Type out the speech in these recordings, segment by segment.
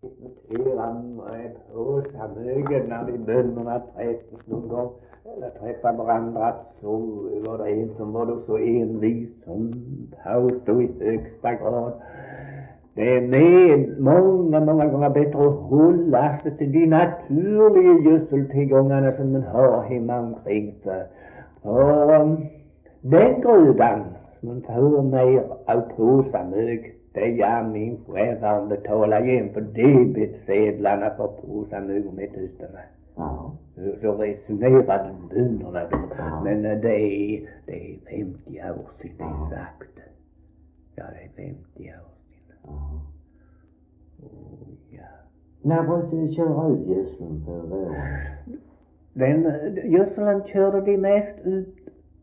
diskuterar på samhögen när de bönderna träffas någon gång eller träffar varandra, så var det en som var då så envis som påstod i högsta grad: det är många gånger bättre att hålla sig till de naturliga gödseltillgångarna som man har hemma omkring sig. Och den grödan som man får mer av påsamög, det gör min själv betala igen för debetsedlarna för påsamög och metusterna. Ja. Så resonerade bönderna då. Ja. Men det är 50 år sedan det är sagt. Ja, det är 50 år sedan. Ja. Ja. När brukade du köra ut gödseln på våren? Den gödseln körde de mest ut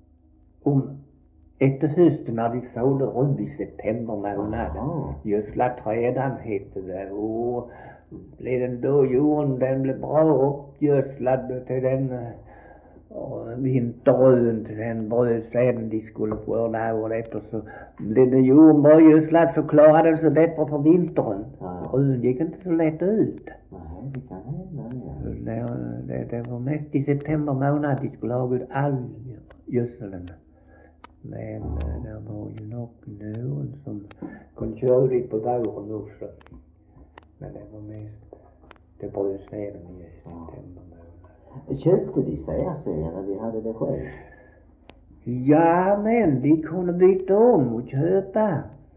efter hösten när de sålde runt i september månad. Gödsla trädan hette det, och blev den då jorden, den blev bra uppgödslad till den vinterrön, till den brödsäden de skulle skörda året efter, så blev den jorden bra gödslad, så klarade den sig bättre för vintern. Rön gick inte så lätt ut. Nej, det kan hända. Det var mest i september månad de skulle ha ut all gödseln. Men det var ju nog någon som kunde köra dit på våren också. Men det var mest det brödsäden i september månad. Köpte de särsän när de hade det själv? Ja, men de kunde byta om och köpa.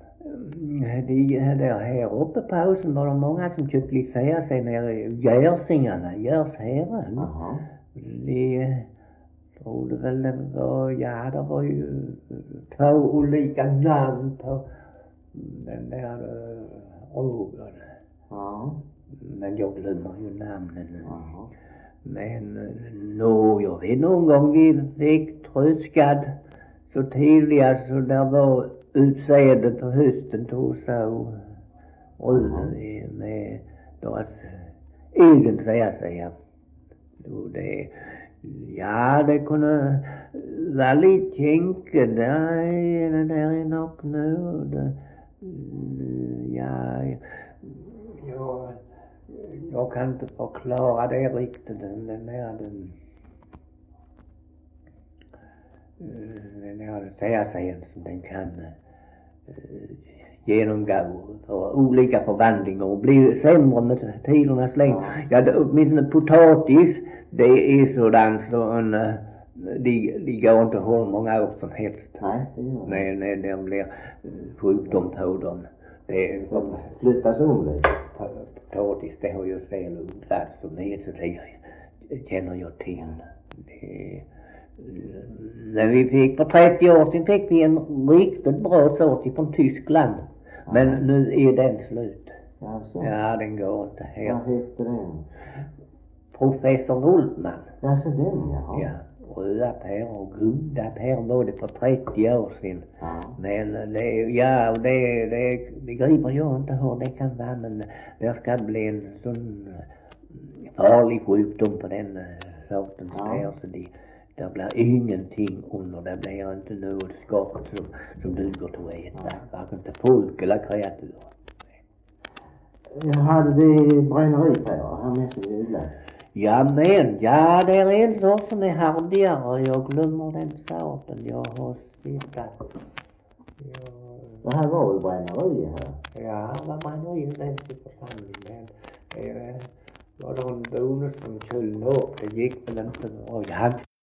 Där här uppe på husen var det många som köpte lite särsän nere i Gärsingarna, Gärshären. De trodde väl det var ju 2 olika namn på den där rågen. Ja. Men jag glömmer ju namnen nu. Men jag vet någon gång vi fick tröskad så tidigare så där var utsäde på hösten tog så röd med deras egen säga. Det kunde vara lite känke där är nog nu. Jag kan inte förklara det riktigt, den särsän som den kan genomgå för olika förvandlingar och bli sämre med tidernas längd. Åtminstone potatis, det är sådant så de går inte att hålla många år som helst. Nej, det blir sjukdom på dem. Det flyttas om lite. Potatis, det har ju fel odlat som är, så det känner jag till. När vi fick för 30 år sedan fick vi en riktigt bra sort från Tyskland. Men nu är den slut. Ja, den går inte här. Vad heter den? Professor Hultman. Alltså den, ja. Röda päror och goda päror både för 30 år sedan. Men det begriper jag inte hur det kan vara, men det ska bli en sån farlig sjukdom på den sorten päror, så det blir ingenting under, det blir inte något skapat som duger till att äta, varken till folk eller kreatur. Hade vi bränneripärer här med som odlade? Det är en sort som är hardigare. Jag glömmer den sorten. Jag har sittat. Det här var ju bränneri här. Ja, det var bränneri i den församlingen. Det var då en bonus som kölde upp. Det gick väl inte bra.